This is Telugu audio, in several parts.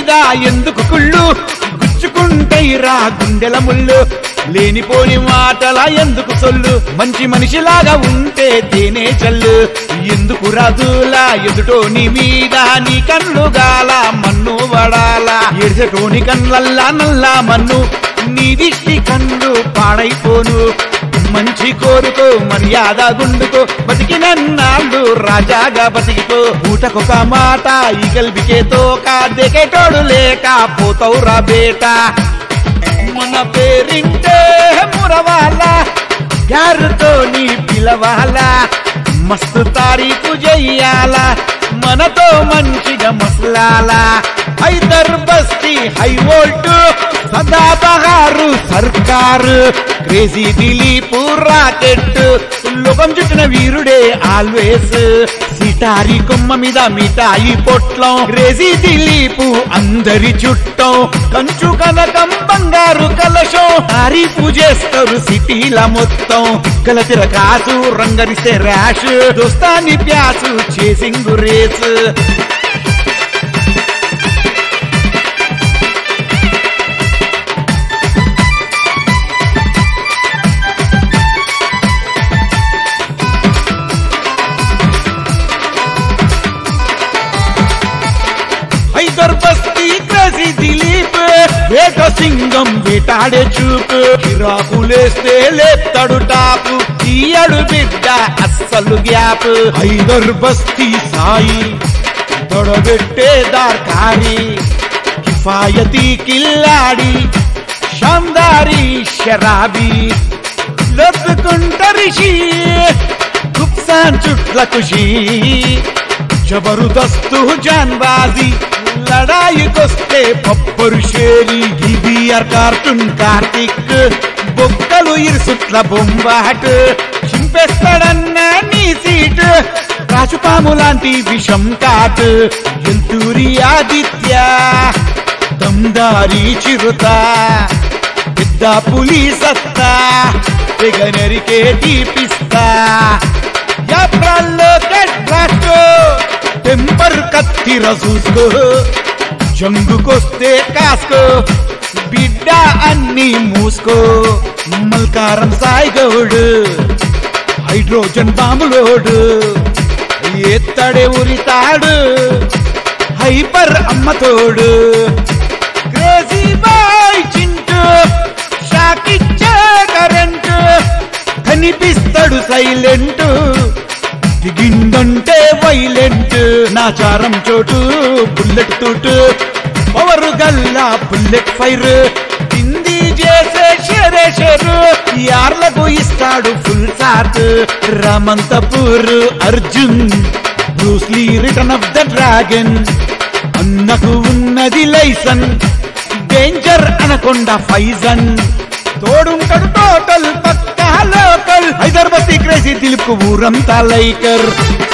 మీద ఎందుకు కుళ్ళు గుచ్చుకుంటైరా గుండెల ముళ్ళు లేనిపోని మాటల ఎందుకు సొల్లు మంచి మనిషిలాగా ఉంటే తేనే చల్లు ఎందుకు రాజులా ఎదుటోని మీద నీ కళ్ళు గాల మన్ను వడాలా ఎడిసటోని కళ్ళల్లా నల్లా మన్ను నీ దిష్టి కళ్ళు పాడైపోను మంచి కోరుకో మర్యాద గుండుకో బతికినన్నాళ్ళు రాజాగా బతికితో ఊటకొక మాట ఈ గల్బికేతో దేకేటోడు లేక పోతవురా బేట మన పేరింటే మురవాలా యారుతో నీ పిలవాలా మస్తు తారీఫు చెయ్యాలా మనతో మంచిగా మసలాలా హైదర్ బస్తీ హై వోల్ట్ సదా బహారు సర్కారు క్రేజీ దిలీప్ రాకెట్ లోకం చుట్టిన వీరుడే ఆల్వేస్ సిటారి కొమ్మ మీద మిఠాయి పొట్లం క్రేజీ దిలీప్ అందరి చుట్టం కంచు కనకం బంగారు కలశం తారీఫు చేస్తారు సిటీల మొత్తం కలతిర కాసు రంగరిసే ర్యాష్ దోస్తాని ప్యాసు చేసింగ్ రేస్ హైదర్ బస్తీ క్రేజీ దిలీప్ వేట సింగం వేటాడే చూపు కిరాకులేస్తే లేస్తాడు టాపు తీయడు బిడ్డ అస్సలు గ్యాప్ హైదర్ బస్తీ సాయి తొడబెట్టే దార్కారి కిఫాయతీ కిల్లాడి షాందారి షరాబీ లొత్తుకుంటరిషి గుప్సాన్ చుట్ల ఖుషి జబర్దస్తు జాన్బాజీ లడాయికొస్తే పప్పరు షేరి గిబియర్ కార్టూన్ కార్తిక్ బొక్కలు ఇరుసుట్ల బొంబాట్ చింపేస్తాడన్న నీ సీట్ రాజుపాము లాంటి విషం కాట్ ఎంతూరి ఆదిత్య దమ్దారి చిరుత పెద్ద పులి సత్తా తెగనరికే తీపిస్తా యాప్రాల్లో కట్రాస్కో టెంపర్ కత్తిర చూసుకో జంగుకొస్తే కాసుకో బిడ్డ అన్ని మూసుకో మల్కారం సాయిగౌడు హైడ్రోజన్ బాంబులోడు ఎత్తడే ఉరితాడు హైపర్ అమ్మతోడు క్రేజీ బాయ్ చింటూ షాకిచ్చే కరెంటు కనిపిస్తాడు సైలెంట్ దిగిందంటే వైలెంట్ నాచారం చోటు బుల్లెట్ తోటు పవరు గల్లా బుల్లెట్ ఫైర్ హిందీ చేసే షేరే షేరు యార్లకు ఇస్తాడు ఫుల్ సాట్ Ramanthapur Arjun Bruce Lee return of the dragon అన్నకు ఉన్నది లైసన్ డేంజర్ అనకొండ ఫైజన్ తోడుంటాడు total pakka local Hyder Basti crazy Dilip కు ఊరంతా లైకర్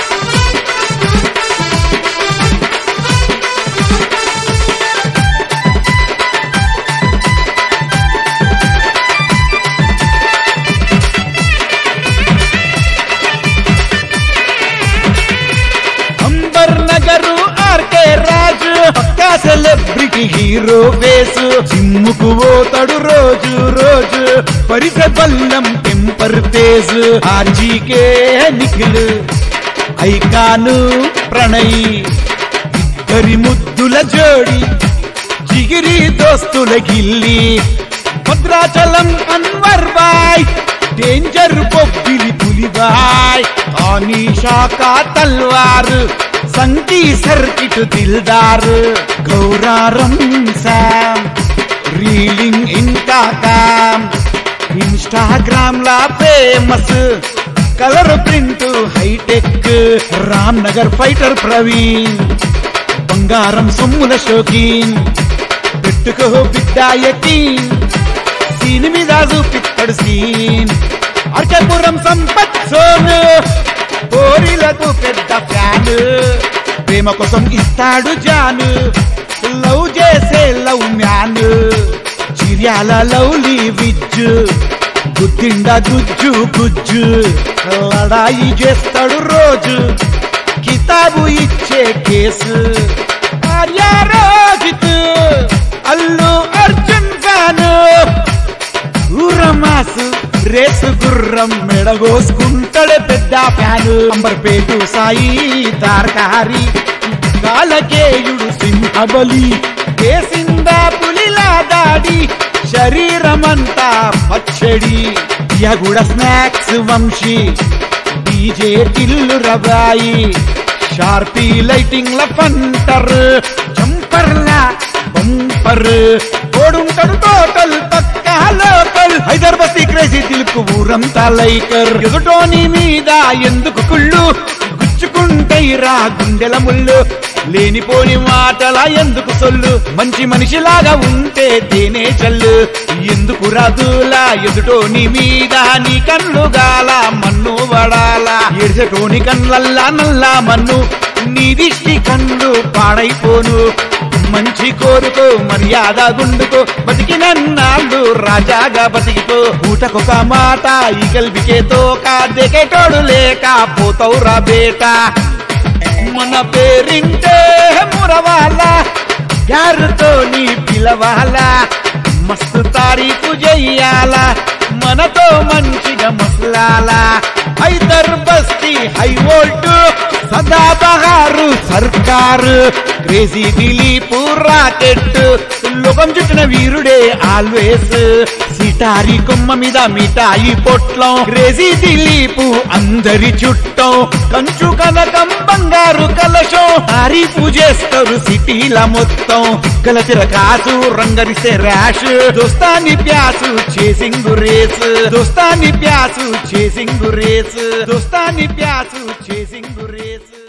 Amber Nagar RK Raju pakka celebrity hero face జిమ్ముకు పోతాడు రోజు రోజు పరిస బల్లం temper Tej RGK Nikhil icon Pranay ఇద్దరి ముద్దుల జోడి జిగిరి దోస్తుల గిల్లి భద్రాచలం అన్వర్ బాయ్ డేంజర్ బొబ్బిలి పులిబాయ్ ఆనీషా కా తల్వార్ సంకీ సర్కిట్ దిల్దార్ గౌరారం శామ్ రీలింగ్ ఇంకా కామ్ ఇన్స్టాగ్రామ్ లా famous colour print hitech Ram Nagar fighter Praveen బంగారం సొమ్ముల షోకీన్ పెట్టుకో బిడ్డ యకీన్ సీన్ మీద చూపిస్తాడు సీన్ అర్చపురం సంపత్ సోను కోరిలకు పెద్ద ఫ్యాన్ ప్రేమ కోసం ఇస్తాడు జాను లవ్ చేసే లవ్ మ్యాన్ చిర్యాల లవ్లీ విజ్ గుద్దిండ గుజ్జు గుజ్జు లడాయి చేస్తాడు రోజు కితాబు ఇచ్చే కేసు ఆర్యా రోహిత్ అల్లు అర్జున్ ఫ్యాన్ ఊరమాసు రేసు గుర్రం మెడగోసుకుంటాడు పెద్ద ఫ్యాను అంబర్పేటు సాయి తారకారి కాలకేయుడు సింహబలి కేసిందా పులిలా దాడి శరీరమంతా పచ్చడి యగుడ స్నాక్స్ వంశీ డీజే టిల్లు రబాయి షార్పీ లైటింగ్ ల ఫంటర్ జంపర్లా బంపర్ ఓడుంటాడు total pakka local Hyderabad crazy తిలుపు ఊరంతా లైకర్ ఎదుటోని మీద ఎందుకు కుళ్ళు గుచ్చుకుంటైరా గుండెల ముళ్ళు లేనిపోని మాటల ఎందుకు సొల్లు మంచి మనిషిలాగా ఉంటే తేనే చల్లు ఎందుకు రాదులా ఎదుటోని మీద నీ కన్ను గాల మన్ను వడాలా ఎడిసటోని కన్లల్లా నల్లా మన్ను నీ దిష్టి కన్ను పాడైపోను మంచి కోరుకో మర్యాద గుండుకో బతికినన్నాళ్ళు రాజాగా బతికితో ఊటకొక మాట ఈ గల్బికే తోక దేకేటోడు లేక పోతవురా బేట మన పేరింటే మురవాలా యారుతో నీ పిలవాలా మస్తు తారీఫు చెయ్యాలా మనతో మంచిగా మసలాలా హైదర్ బస్తీ హై వోల్ట్ సదా బహారు సర్కారు క్రేజీ దిలీప్ రాకెట్ లోకం చుట్టిన వీరుడే ఆల్వేస్ సిటారి కొమ్మ మీద మిఠాయి పొట్లం క్రేజీ దిలీప్ అందరి చుట్టం కంచు కనకం బంగారు కలశం తారీఫు చేస్తారు సిటీల మొత్తం గలతిర కాసు రంగరిసే ర్యాష్ దోస్తాని ప్యాసు చేసింగు రేస్ దోస్తాని ప్యాసు చేసింగు రేస్ దోస్తాని ప్యాసు చేసింగు రేస్